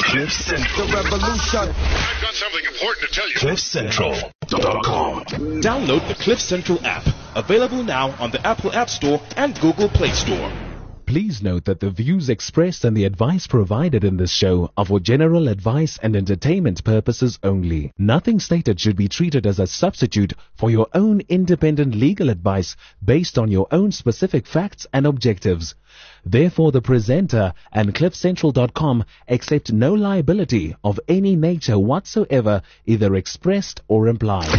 Cliff Central. The revolution. I've got something important to tell you. CliffCentral.com. Download the Cliff Central app. Available now on the Apple App Store and Google Play Store. Please note that the views expressed and the advice provided in this show are for general advice and entertainment purposes only. Nothing stated should be treated as a substitute for your own independent legal advice based on your own specific facts and objectives. Therefore, the presenter and CliffCentral.com accept no liability of any nature whatsoever, either expressed or implied.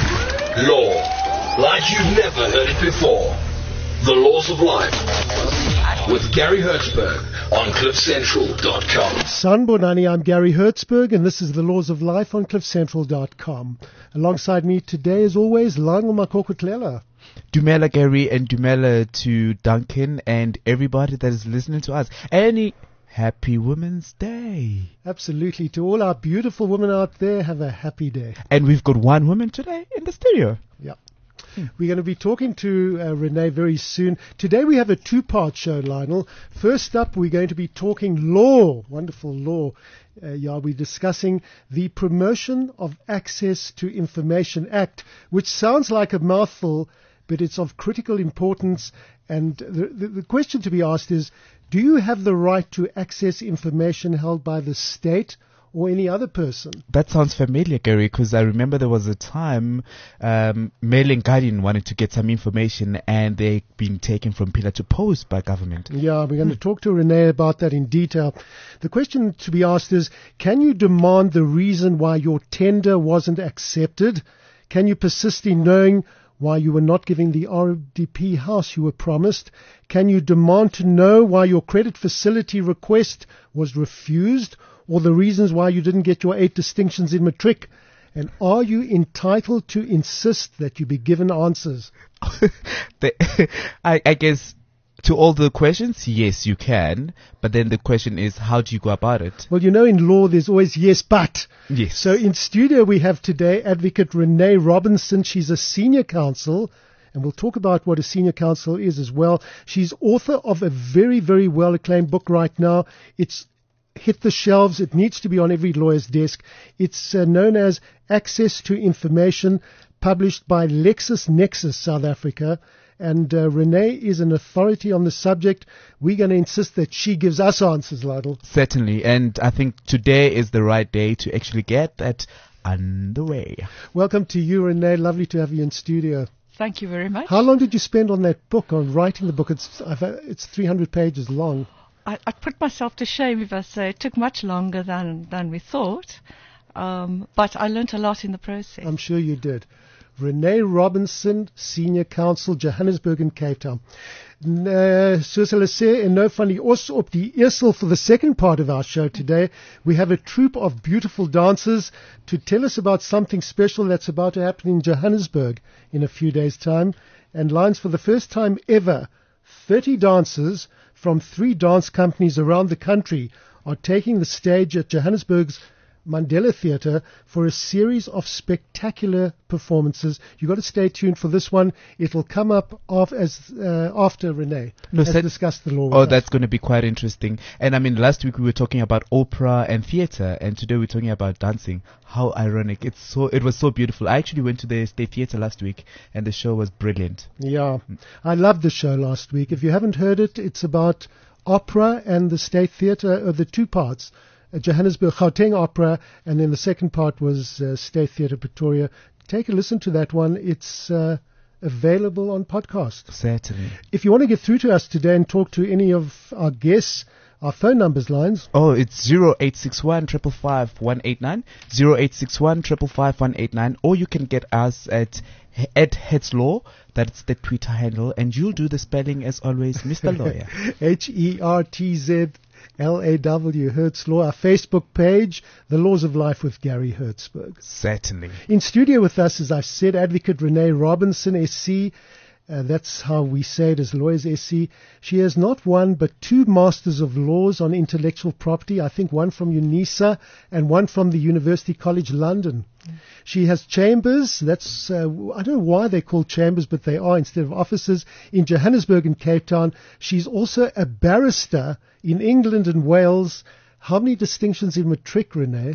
Law, like you've never heard it before. The Laws of Life with Gary Hertzberg on CliffCentral.com. Sanbonani, I'm Gary Hertzberg, and this is The Laws of Life on CliffCentral.com. Alongside me today, as always, Lionel Makokotlela. Dumela, Gary, and Dumela to Duncan and everybody that is listening to us. Any happy Women's Day. Absolutely. To all our beautiful women out there, have a happy day. And we've got one woman today in the studio. Yep. We're going to be talking to Renee very soon. Today we have a two-part show, Lionel. First up, we're going to be talking law, wonderful law. We're discussing the Promotion of Access to Information Act, which sounds like a mouthful, but it's of critical importance. And the question to be asked is, do you have the right to access information held by the state or any other person? That sounds familiar, Gary, because I remember there was a time Mail and Guardian wanted to get some information and they've been taken from pillar to post by government. Yeah, we're going to talk to Renee about that in detail. The question to be asked is, can you demand the reason why your tender wasn't accepted? Can you persist in knowing why you were not giving the RDP house you were promised? Can you demand to know why your credit facility request was refused, or the reasons why you didn't get your 8 distinctions in matric? And are you entitled to insist that you be given answers? I guess to all the questions, yes, you can. But then the question is, how do you go about it? Well, you know, in law, there's always yes, but. Yes. So in studio, we have today Advocate Renee Robinson. She's a senior counsel, and we'll talk about what a senior counsel is as well. She's author of a very, very well-acclaimed book right now. It's hit the shelves. It needs to be on every lawyer's desk. It's known as Access to Information, published by LexisNexis South Africa. And Renee is an authority on the subject. We're going to insist that she gives us answers, Lionel. Certainly. And I think today is the right day to actually get that underway. Welcome to you, Renee. Lovely to have you in studio. Thank you very much. How long did you spend on that book, on writing the book? It's 300 pages long. I'd put myself to shame if I say it took much longer than we thought, but I learnt a lot in the process. I'm sure you did. Renee Robinson, Senior Counsel, Johannesburg and Cape Town. Soos hulle sê, en nou van die os op die easel for the second part of our show today, we have a troupe of beautiful dancers to tell us about something special that's about to happen in Johannesburg in a few days' time. And Lions, for the first time ever, 30 dancers from 3 dance companies around the country are taking the stage at Johannesburg's Mandela Theatre for a series of spectacular performances. You've got to stay tuned for this one. It'll come up after Renee has discussed the law with us. That's going to be quite interesting. And I mean, last week we were talking about opera and theatre, and today we're talking about dancing. How ironic. It was so beautiful. I actually went to the State Theatre last week, and the show was brilliant. Yeah, I loved the show last week. If you haven't heard it, it's about opera and the State Theatre, the two parts. Johannesburg Gauteng Opera, and then the second part was State Theatre Pretoria. Take a listen to that one. It's available on podcast. Certainly. If you want to get through to us today and talk to any of our guests, our phone numbers, Lines. Oh, it's 0861 555 189, 0861 555 189, or you can get us at Hetzlaw. That's the Twitter handle, and you'll do the spelling as always, Mr. Lawyer. HERTZ LAW, Hertzlaw, our Facebook page, The Laws of Life with Gary Hertzberg. Certainly. In studio with us, as I've said, Advocate Renee Robinson, SC. That's how we say it as lawyers, SC. She has not one but 2 Masters of Laws on Intellectual Property, I think one from UNISA and one from the University College London. She has chambers, that's, I don't know why they're called chambers, but they are instead of offices, in Johannesburg and Cape Town. She's also a barrister in England and Wales. How many distinctions in matric, Renee?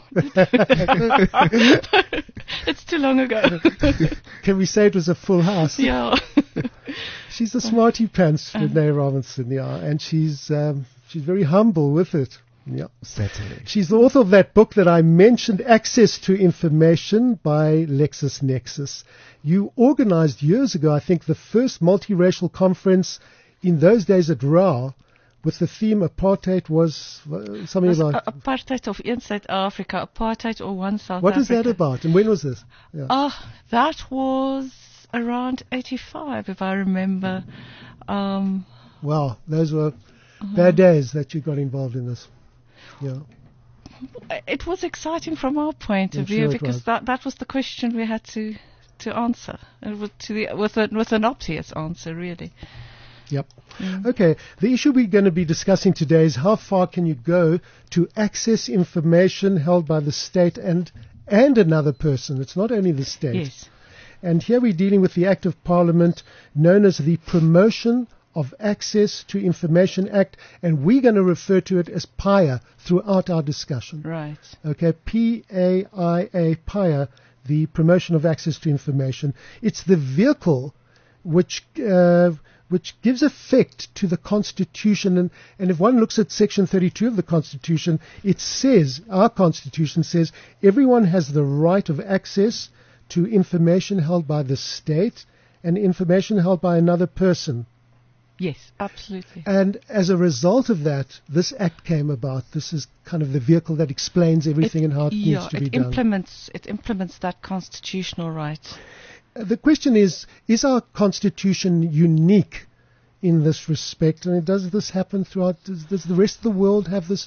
It's too long ago. Can we say it was a full house? Yeah. She's a smarty pants, Renee Robinson, yeah, and she's very humble with it. Yeah, Certainly. she's the author of that book that I mentioned, Access to Information by LexisNexis. You organized years ago, I think, the first multiracial conference in those days at RAW with the theme Apartheid was something about... Apartheid of in South Africa, apartheid or one South What Africa. is that about, and when was this? Yeah. That was around 85, if I remember. Wow, those were bad days that you got involved in this. Yeah. It was exciting from our point I'm of view sure it because was. that was the question we had to answer, and with an obvious answer, really. Yep. Okay. The issue we're going to be discussing today is how far can you go to access information held by the state and another person. It's not only the state. Yes. And here we're dealing with the Act of Parliament known as the Promotion of Access to Information Act, and we're going to refer to it as PIA throughout our discussion. Right. Okay, PAIA, PIA, the Promotion of Access to Information. It's the vehicle which gives effect to the Constitution. And if one looks at Section 32 of the Constitution, it says, our Constitution says, everyone has the right of access to information held by the state and information held by another person. Yes, absolutely. And as a result of that, this act came about. This is kind of the vehicle that explains everything and how it needs to be done. It implements that constitutional right. The question is our Constitution unique in this respect? And does this happen throughout? Does the rest of the world have this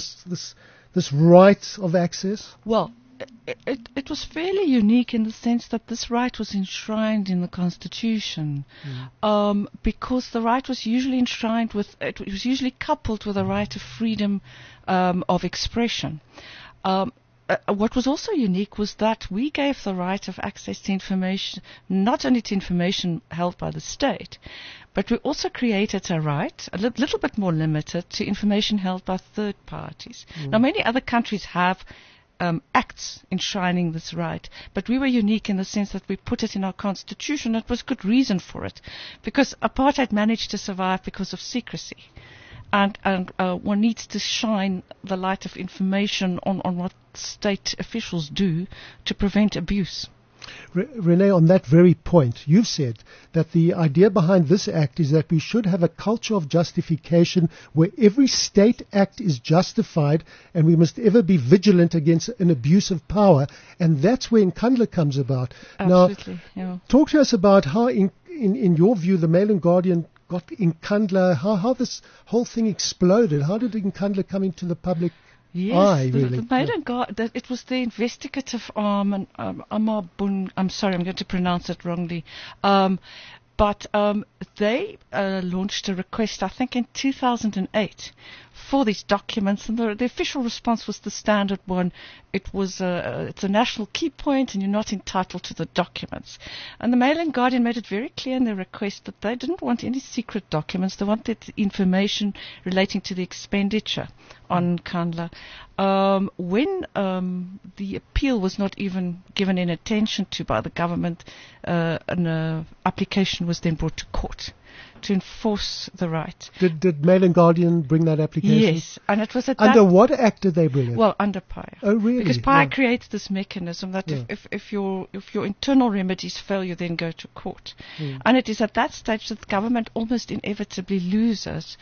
right of access? Well, it was fairly unique in the sense that this right was enshrined in the Constitution, because the right was usually enshrined it was usually coupled with a right of freedom of expression. What was also unique was that we gave the right of access to information, not only to information held by the state, but we also created a right, a little bit more limited, to information held by third parties. Now, many other countries have acts enshrining this right, but we were unique in the sense that we put it in our constitution. It was good reason for it, because apartheid managed to survive because of secrecy, and one needs to shine the light of information on what state officials do to prevent abuse. Renee, on that very point, you've said that the idea behind this act is that we should have a culture of justification where every state act is justified, and we must ever be vigilant against an abuse of power, and that's where Nkandla comes about. Absolutely. Now, talk to us about how, in your view, the Mail and Guardian got Nkandla, how this whole thing exploded. How did Nkandla come into the public eye, really? The Mail and Guardian, it was the investigative arm, and Amabun, I'm sorry, I'm going to pronounce it wrongly, but they launched a request, I think, in 2008 for these documents, and the official response was the standard one. It was it's a national key point, and you're not entitled to the documents. And the Mail and Guardian made it very clear in their request that they didn't want any secret documents. They wanted information relating to the expenditure on Nkandla. When the appeal was not even given any attention to by the government, an application was then brought to court to enforce the right. Did Mail and Guardian bring that application? Yes, and it was at under that, what act did they bring it? well, under PIA. Oh, really? Because PIA Yeah. creates this mechanism that Yeah. if your internal remedies fail, you then go to court. And it is at that stage that the government almost inevitably loses.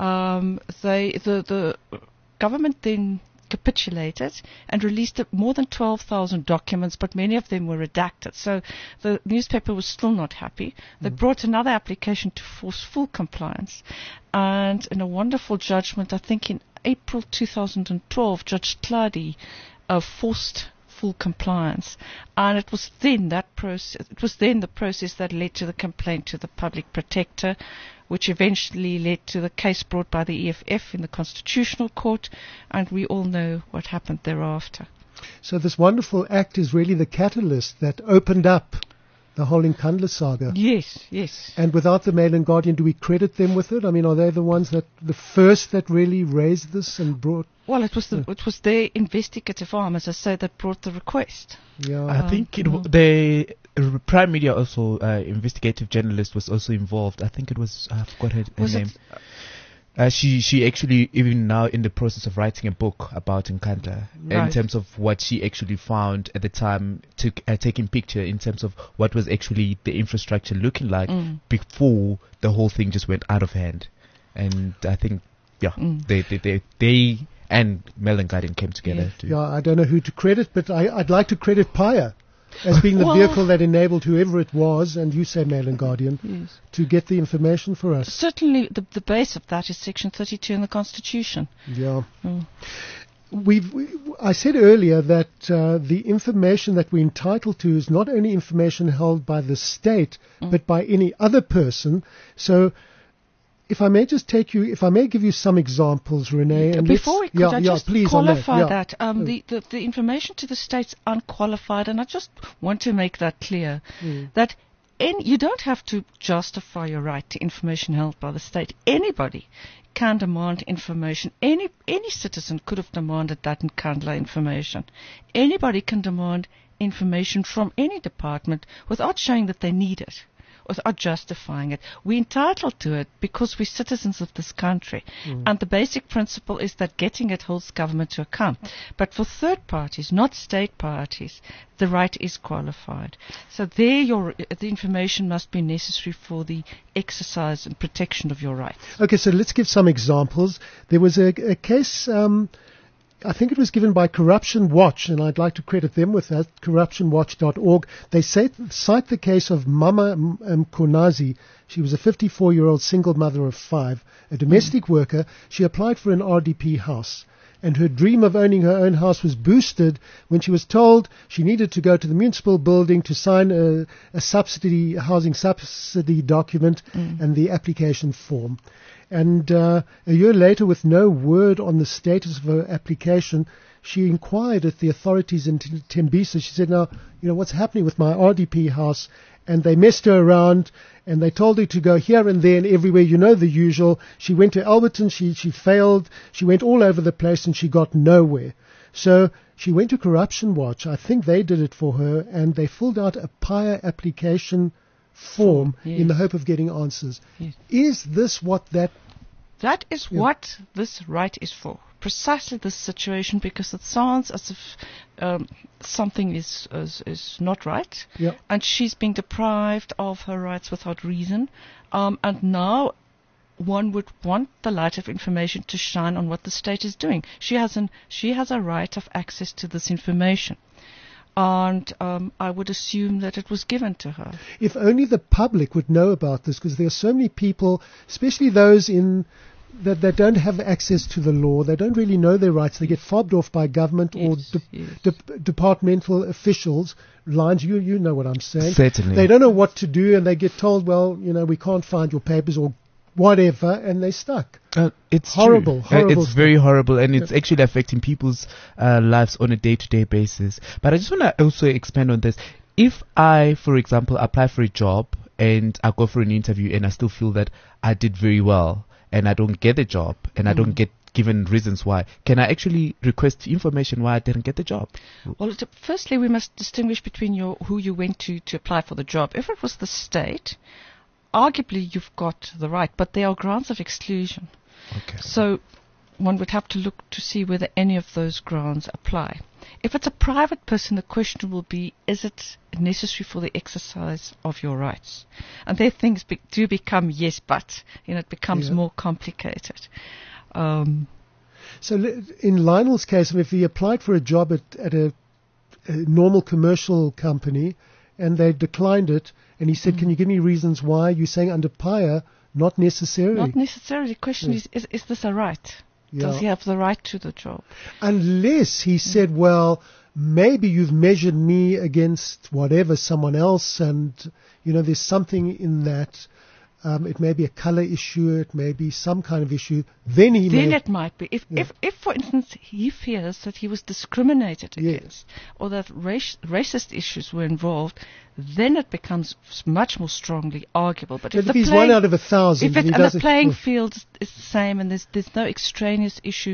The government then capitulated and released more than 12,000 documents, but many of them were redacted. So the newspaper was still not happy. They brought another application to force full compliance. And in a wonderful judgment, I think in April 2012, Judge Tladi forced full compliance, and it was then the process that led to the complaint to the public protector, which eventually led to the case brought by the EFF in the Constitutional Court, and we all know what happened thereafter. So this wonderful act is really the catalyst that opened up the whole Nkandla saga. Yes, yes. And without the Mail and Guardian, do we credit them with it? I mean, are they the ones the first that really raised this and brought? Well, it was their investigative arm, as I say, that brought the request. Yeah. I think the Prime Media also, investigative journalist was also involved. I think it was, I forgot her name. She actually, even now, in the process of writing a book about Nkandla, in terms of what she actually found at the time, taking picture in terms of what was actually the infrastructure looking like before the whole thing just went out of hand. And I think, they and Mail and Guardian came together. I don't know who to credit, but I'd like to credit Paya as being the vehicle that enabled whoever it was, and you say Mail and Guardian, to get the information for us. Certainly, the base of that is Section 32 in the Constitution. Yeah. I said earlier that the information that we're entitled to is not only information held by the state, but by any other person. So, if I may give you some examples, Renee. And before we could, please qualify that. The information to the state's unqualified, and I just want to make that clear, that you don't have to justify your right to information held by the state. Anybody can demand information. Any citizen could have demanded that Nkandla information. Anybody can demand information from any department without showing that they need it, without justifying it. We're entitled to it because we're citizens of this country. And the basic principle is that getting it holds government to account. But for third parties, not state parties, the right is qualified. So there the information must be necessary for the exercise and protection of your rights. Okay, so let's give some examples. There was a case, I think it was given by Corruption Watch, and I'd like to credit them with that, corruptionwatch.org. They cite the case of Mama Mkonazi. She was a 54-year-old single mother of 5, a domestic worker. She applied for an RDP house, and her dream of owning her own house was boosted when she was told she needed to go to the municipal building to sign a housing subsidy document and the application form. And a year later, with no word on the status of her application, she inquired at the authorities in Tembisa. She said, now, what's happening with my RDP house? And they messed her around, and they told her to go here and there and everywhere. The usual. She went to Alberton. She failed. She went all over the place, and she got nowhere. So she went to Corruption Watch. I think they did it for her, and they filled out a Paya application form in the hope of getting answers. Yes. Is this what that is what this right is for? Precisely this situation, because it sounds as if something is not right, and she's being deprived of her rights without reason, and now one would want the light of information to shine on what the state is doing. She has a right of access to this information. And I would assume that it was given to her. If only the public would know about this, because there are so many people, especially those that don't have access to the law. They don't really know their rights. They get fobbed off by government or departmental officials. Lines, you know what I'm saying. Certainly. They don't know what to do, and they get told, well, we can't find your papers or whatever, and they're stuck. It's horrible. It's stuff. Very horrible, and it's actually affecting people's lives on a day-to-day basis. But I just want to also expand on this. If I, for example, apply for a job and I go for an interview and I still feel that I did very well and I don't get the job and I don't get given reasons why, can I actually request information why I didn't get the job? Well, firstly, we must distinguish between who you went to apply for the job. If it was the state, arguably you've got the right, but there are grounds of exclusion. Okay. So one would have to look to see whether any of those grounds apply. If it's a private person, the question will be, is it necessary for the exercise of your rights? And there things do become yes, but it becomes more complicated. So in Lionel's case, if he applied for a job at a normal commercial company and they declined it, and he said, can you give me reasons why? You're saying under Paya, not necessarily. Not necessarily. The question is this a right? Yeah. Does he have the right to the job? Unless he said, well, maybe you've measured me against someone else, and, there's something in that. it may be a color issue, it may be some kind of issue, then it might be. If, for instance, he fears that he was discriminated against, or that racist issues were involved, then it becomes much more strongly arguable. But if he's 1 out of 1,000, and the playing field is the same, and there's no extraneous issue,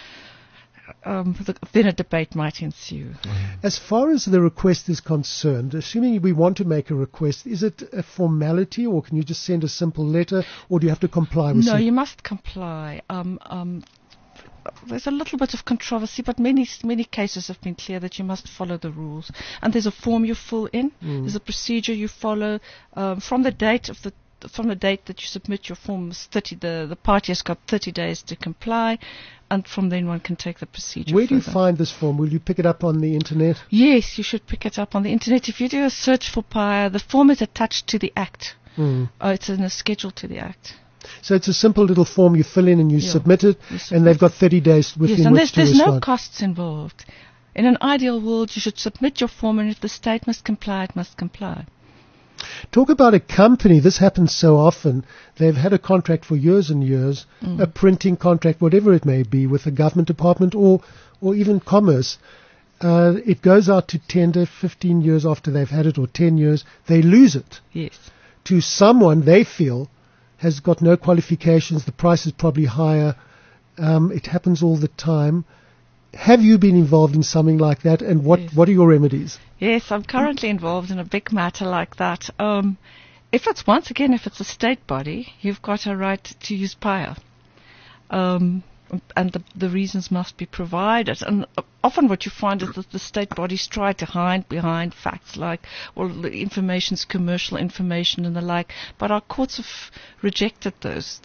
then a debate might ensue. As far as the request is concerned, assuming we want to make a request, is it a formality, or can you just send a simple letter, or do you have to comply with No, you must comply. There's a little bit of controversy, but many cases have been clear that you must follow the rules. And there's a form you fill in. There's a procedure you follow from the date that you submit your forms. The party has got 30 days to comply, and from then one can take the procedure. Where do you find this form? Will you pick it up on the internet? Yes, you should pick it up on the internet. If you do a search for PIA, the form is attached to the Act. It's in a schedule to the Act. So it's a simple little form you fill in and you submit it, and they've got 30 days within which to respond. There's no costs involved. In an ideal world, you should submit your form, and if the state must comply, it must comply. Talk about a company. This happens so often. They've had a contract for years and years, a printing contract, whatever it may be, with a government department or even commerce. It goes out to tender 15 years after they've had it, or 10 years. They lose it. Yes. To someone they feel has got no qualifications. The price is probably higher. It happens all the time. Have you been involved in something like that, and what are your remedies? Yes, I'm currently involved in a big matter like that. If it's a state body, you've got a right to use PIA. And the reasons must be provided. And often what you find is that the state bodies try to hide behind facts like, well, the information's commercial information and the like, but our courts have rejected those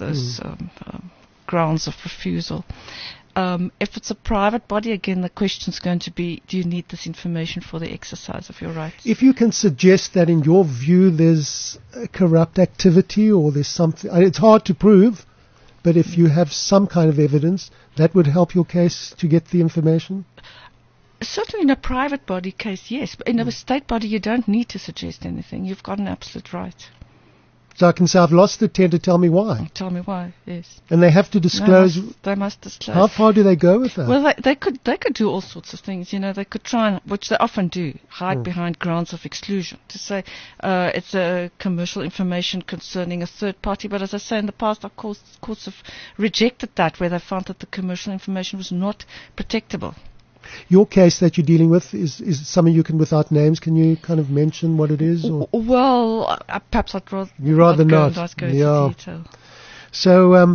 grounds of refusal. If it's a private body, again, the question's going to be, do you need this information for the exercise of your rights? If you can suggest that in your view there's corrupt activity or there's something, it's hard to prove, but if you have some kind of evidence, that would help your case to get the information? Certainly in a private body case, yes. But in a state body, you don't need to suggest anything. You've got an absolute right. So I can say I've lost the tender, tell me why. Tell me why, yes. And they have to disclose. They must disclose. How far do they go with that? Well, they could do all sorts of things. They could try and, which they often do, hide behind grounds of exclusion to say it's a commercial information concerning a third party. But as I say, in the past, our courts have rejected that, where they found that the commercial information was not protectable. Your case that you're dealing with is something you can, without names, can you kind of mention what it is? Or? Well, perhaps I'd rather not. Go into detail. So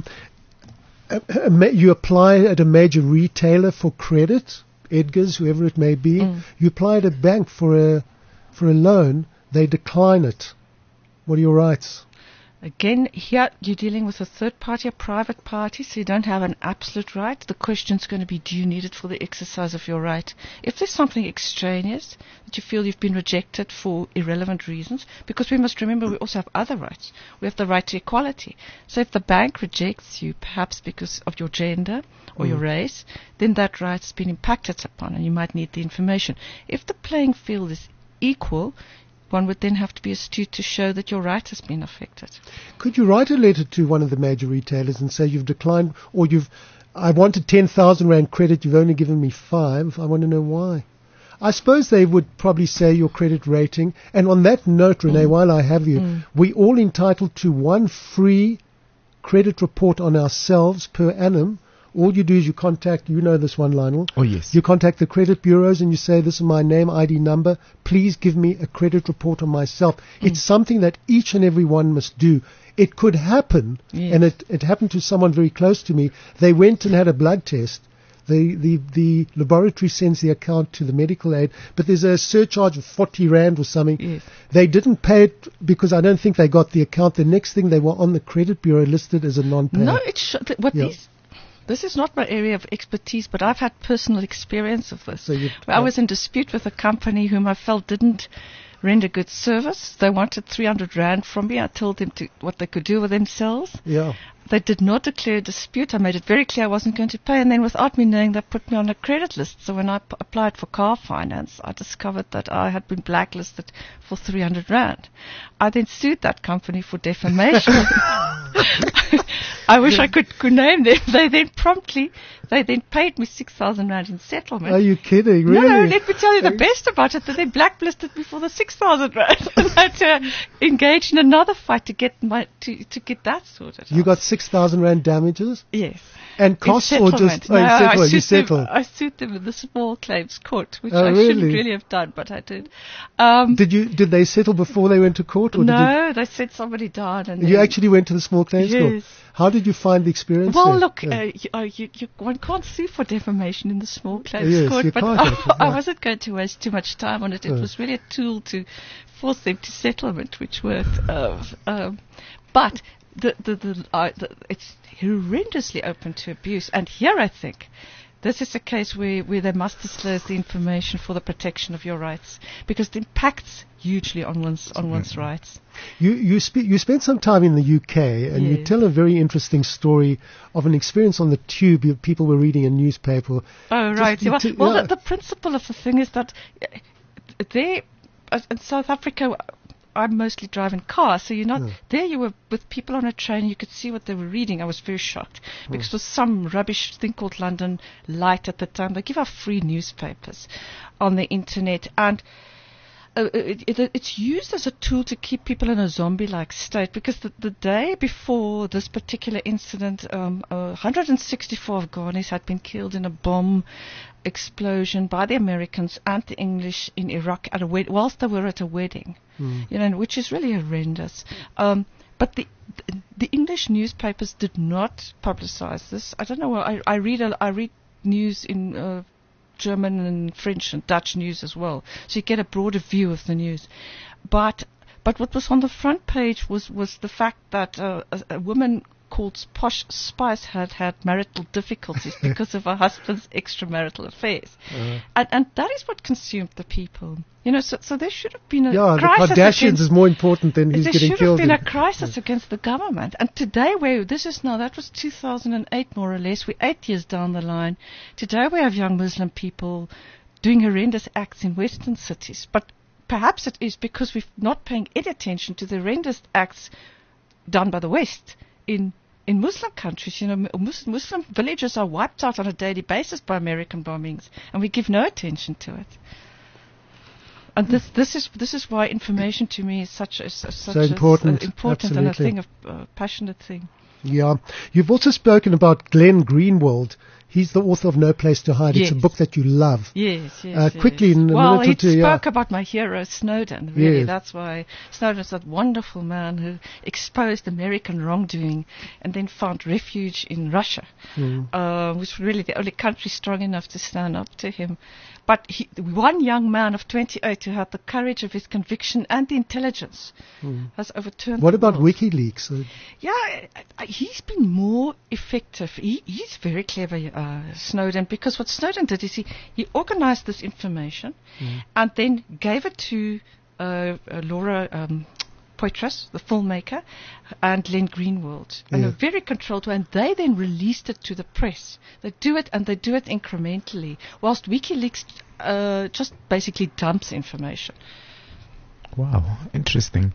you apply at a major retailer for credit, Edgar's, whoever it may be. You apply at a bank for a loan. They decline it. What are your rights? Again, here you're dealing with a third party, a private party, so you don't have an absolute right. The question's going to be, do you need it for the exercise of your right? If there's something extraneous that you feel you've been rejected for irrelevant reasons, because we must remember we also have other rights. We have the right to equality. So if the bank rejects you, perhaps because of your gender or your race, then that right's been impacted upon and you might need the information. If the playing field is equal, one would then have to be astute to show that your right has been affected. Could you write a letter to one of the major retailers and say you've declined, or I wanted 10,000 Rand credit, you've only given me 5, I want to know why? I suppose they would probably say your credit rating. And on that note, Renee, while I have you, we all entitled to one free credit report on ourselves per annum. All you do is you contact, you know this one, Lionel. Oh, yes. You contact the credit bureaus and you say, this is my name, ID number. Please give me a credit report on myself. It's something that each and every one must do. It could happen, and it happened to someone very close to me. They went and had a blood test. The laboratory sends the account to the medical aid, but there's a surcharge of 40 Rand or something. Yes. They didn't pay it because I don't think they got the account. The next thing, they were on the credit bureau listed as a non-payer. No, this is not my area of expertise, but I've had personal experience of this. I was in dispute with a company whom I felt didn't render good service. They wanted 300 Rand from me. I told them what they could do with themselves. Yeah. They did not declare a dispute. I made it very clear I wasn't going to pay, and then without me knowing, they put me on a credit list. So when I applied for car finance, I discovered that I had been blacklisted for 300 rand. I then sued that company for defamation. I wish I could name them. They then paid me 6,000 rand in settlement. Are you kidding? Really? No, let me tell you the best about it, that they blacklisted me for the 6,000 rand. And I had to engage in another fight to get to get that sorted You out. got 6,000 rand damages? Yes. And costs or just... No, you settled. I sued them in the small claims court, which Oh, I really? shouldn't really have done, but I did. Did they settle before they went to court? Or No, they said somebody died. And you then- actually went to the small claims court? Yes. How did you find the experience Well, there? look, Yeah. one can't sue for defamation in the small claims Yes, court, you but can't actually, I no. wasn't going to waste too much time on it. It was really a tool to force them to settlement, which worked. But it's horrendously open to abuse. And here I think this is a case where they must disclose the information for the protection of your rights, because it impacts hugely on one's rights. You spent some time in the UK, and you Yes. tell a very interesting story of an experience on the tube. People were reading a newspaper. Oh, right. you Well, t- well, yeah. the principle of the thing is that there, in South Africa, I'm mostly driving cars, so you're not there. You were with people on a train. You could see what they were reading. I was very shocked because there was some rubbish thing called London Light at the time. They give out free newspapers on the internet, and it's used as a tool to keep people in a zombie-like state, because the day before this particular incident, 164 Afghanis had been killed in a bomb explosion by the Americans and the English in Iraq at whilst they were at a wedding, which is really horrendous. But the English newspapers did not publicize this. I don't know. I read news in German and French and Dutch news as well, so you get a broader view of the news. But what was on the front page was the fact that a woman called Posh Spice had marital difficulties because of her husband's extramarital affairs, and that is what consumed the people. So there should have been a The crisis Kardashians is more important than who's there getting should killed. have been a crisis against the government. And today, that was 2008 more or less. We're 8 years down the line. Today we have young Muslim people doing horrendous acts in Western cities. But perhaps it is because we're not paying any attention to the horrendous acts done by the West in Muslim countries. Muslim villages are wiped out on a daily basis by American bombings, and we give no attention to it. And this is why information to me is such important. important and a Absolutely. thing of passionate thing. Yeah. You've also spoken about Glenn Greenwald. He's the author of No Place to Hide. It's a Yes. book that you love. Yes. Quickly, in a well, minute or he two, spoke about my hero Snowden. Really, Yes. that's why Snowden's that wonderful man who exposed American wrongdoing and then found refuge in Russia, which was really the only country strong enough to stand up to him. But one young man of 28 who had the courage of his conviction and the intelligence has overturned. What the about world. WikiLeaks? Yeah, he's been more effective. He's very clever, Snowden, because what Snowden did is he organized this information and then gave it to Laura Poitras, the filmmaker, and Glenn Greenwald in a very controlled way, and they then released it to the press. They do it incrementally, whilst WikiLeaks just basically dumps information. Wow, interesting.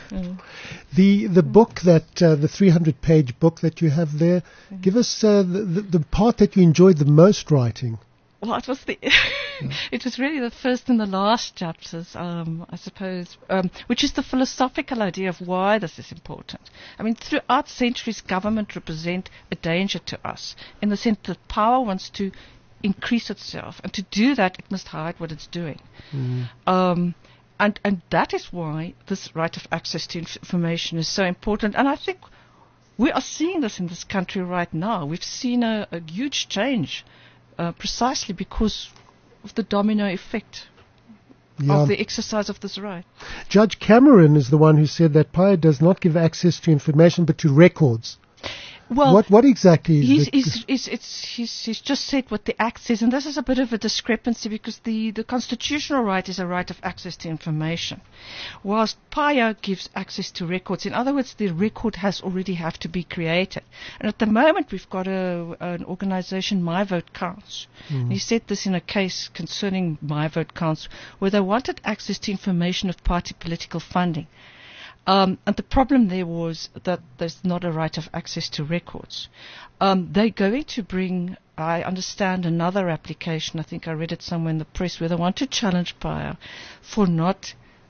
The book that the 300-page book that you have there, give us the part that you enjoyed the most writing. Well, it was it was really the first and the last chapters, I suppose, which is the philosophical idea of why this is important. I mean, throughout centuries, government represent a danger to us in the sense that power wants to increase itself, and to do that, it must hide what it's doing. And that is why this right of access to information is so important. And I think we are seeing this in this country right now. We've seen a huge change. Precisely because of the domino effect of the exercise of this right. Judge Cameron is the one who said that PIA does not give access to information but to records. Well, what exactly is he's just said what the Act says, and this is a bit of a discrepancy because the constitutional right is a right of access to information, whilst PAIA gives access to records. In other words, the record has already have to be created. And at the moment, we've got an organisation, My Vote Counts. And he said this in a case concerning My Vote Counts, where they wanted access to information of party political funding. And the problem there was that there's not a right of access to records. They're going to bring, I understand, another application. I think I read it somewhere in the press where they want to challenge PAIA for not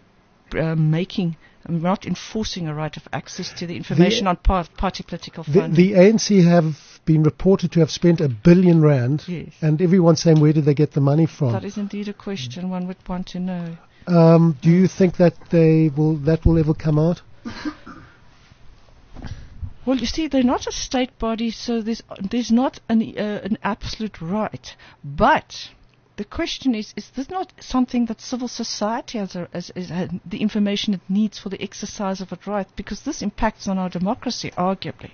enforcing a right of access to the information on party political funding. The ANC have been reported to have spent R1 billion, yes. And everyone's saying, where did they get the money from? That is indeed a question one would want to know. Do you think that that will ever come out? Well, you see, they're not a state body, so there's not an absolute right. But the question is this not something that civil society has the information it needs for the exercise of its right? Because this impacts on our democracy, arguably.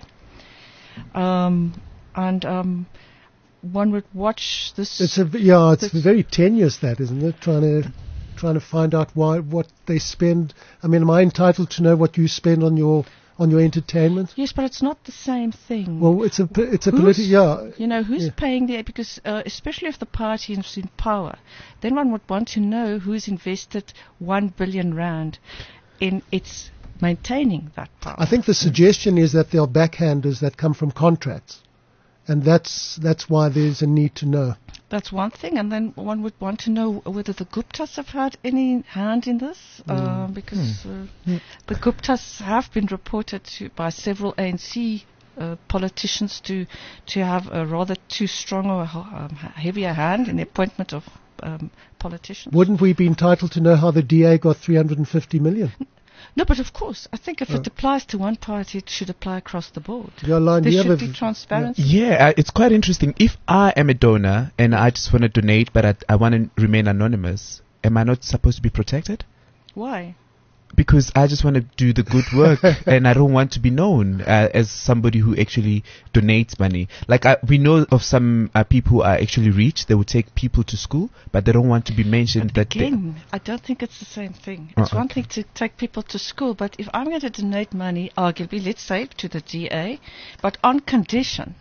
One would watch this. It's very tenuous, that, isn't it? Trying to find out what they spend. I mean, am I entitled to know what you spend on your entertainment? Yes, but it's not the same thing. Well, it's a political. Yeah. You know, who's paying because especially if the party is in power, then one would want to know who's invested R1 billion in its maintaining that power. I think the suggestion is that there are backhanders that come from contracts, and that's why there's a need to know. That's one thing, and then one would want to know whether the Guptas have had any hand in this, because the Guptas have been reported by several ANC politicians to have a rather too strong or heavier hand in the appointment of politicians. Wouldn't we be entitled to know how the DA got 350 million? No, but of course, I think if it applies to one party, it should apply across the board. There should be transparency. Yeah, it's quite interesting. If I am a donor and I just want to donate, but I want to remain anonymous, am I not supposed to be protected? Why? Because I just want to do the good work and I don't want to be known as somebody who actually donates money. Like we know of some people who are actually rich. They will take people to school, but they don't want to be mentioned. But again, I don't think it's the same thing. It's one thing to take people to school, but if I'm going to donate money, arguably, let's say, to the DA, but on condition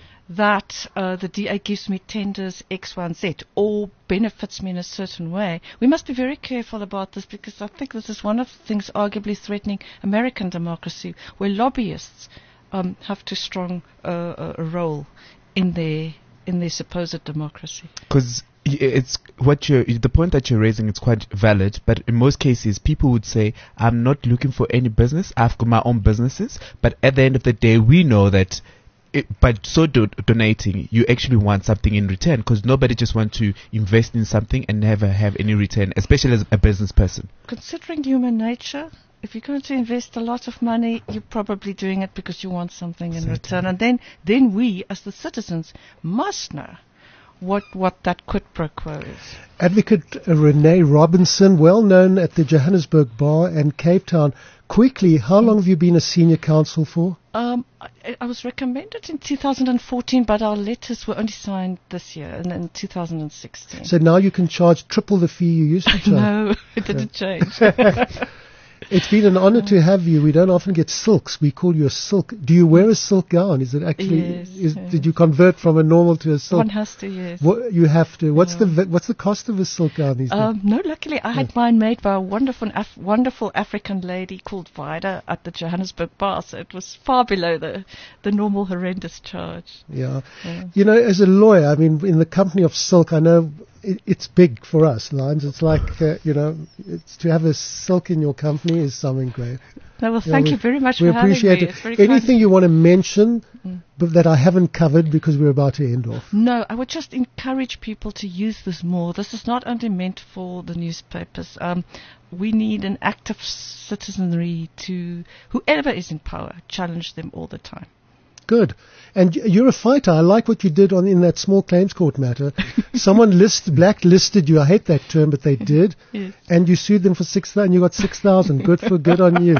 that the DA gives me tenders X, Y, and Z or benefits me in a certain way. We must be very careful about this because I think this is one of the things arguably threatening American democracy, where lobbyists have too strong a role in their supposed democracy. Because it's the point that you're raising is quite valid, but in most cases people would say, I'm not looking for any business, I've got my own businesses, but at the end of the day we know that by donating, you actually want something in return, because nobody just wants to invest in something and never have any return, especially as a business person. Considering human nature, if you're going to invest a lot of money, you're probably doing it because you want something in return. And then we, as the citizens, must know what that quid pro quo is. Advocate Renee Robinson, well known at the Johannesburg Bar and Cape Town. Quickly, how long have you been a senior counsel for? I was recommended in 2014, but our letters were only signed this year, in 2016. So now you can charge triple the fee you used to charge? No, it didn't change. It's been an honor to have you. We don't often get silks. We call you a silk. Do you wear a silk gown? Is it actually? Yes, Did you convert from a normal to a silk? One has to, yes. You have to. What's the cost of a silk gown these days? No, luckily I had mine made by a wonderful African lady called Vida at the Johannesburg Bar, so it was far below the normal horrendous charge. Yeah. You know, as a lawyer, I mean, in the company of silk, I know it's big for us, Lions. It's like, it's to have a silk in your company is something great. No, well, thank you very much for having me. We appreciate it. Anything you want to mention but that I haven't covered because we're about to end off? No, I would just encourage people to use this more. This is not only meant for the newspapers. We need an active citizenry to, whoever is in power, challenge them all the time. Good. And you're a fighter. I like what you did in that small claims court matter. Someone blacklisted you. I hate that term, but they did. Yes. And you sued them for 6,000 and you got 6,000. Good on you.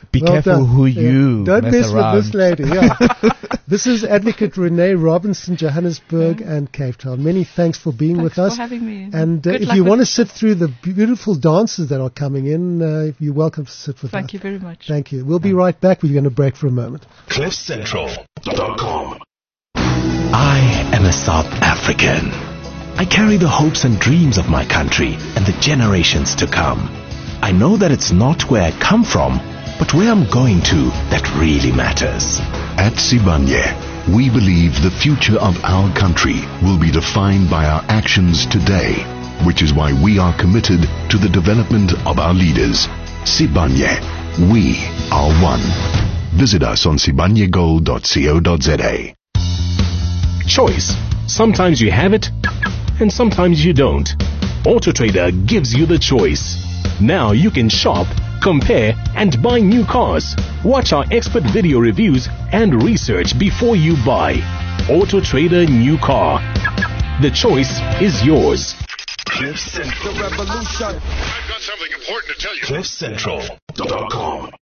Be Well careful done. who Yeah. you Don't mess around. with this lady. Yeah. This is Advocate Renee Robinson, Johannesburg and Cape Town. Many thanks for being Thanks with for us. having me. And Good if luck you with- want to sit through the beautiful dances that are coming in, you're welcome to sit with us. Thank you very much. Thank you. We'll be right back. We're going to break for a moment. CliffCentral.com. I am a South African. I carry the hopes and dreams of my country and the generations to come. I know that it's not where I come from, but where I'm going to that really matters. At Sibanye, we believe the future of our country will be defined by our actions today, which is why we are committed to the development of our leaders. Sibanye, we are one. Visit us on sibanyegold.co.za. Choice. Sometimes you have it, and sometimes you don't. AutoTrader gives you the choice. Now you can shop, compare, and buy new cars. Watch our expert video reviews and research before you buy. AutoTrader New Car. The choice is yours. CliffCentral. I've got something important to tell you. CliffCentral.com.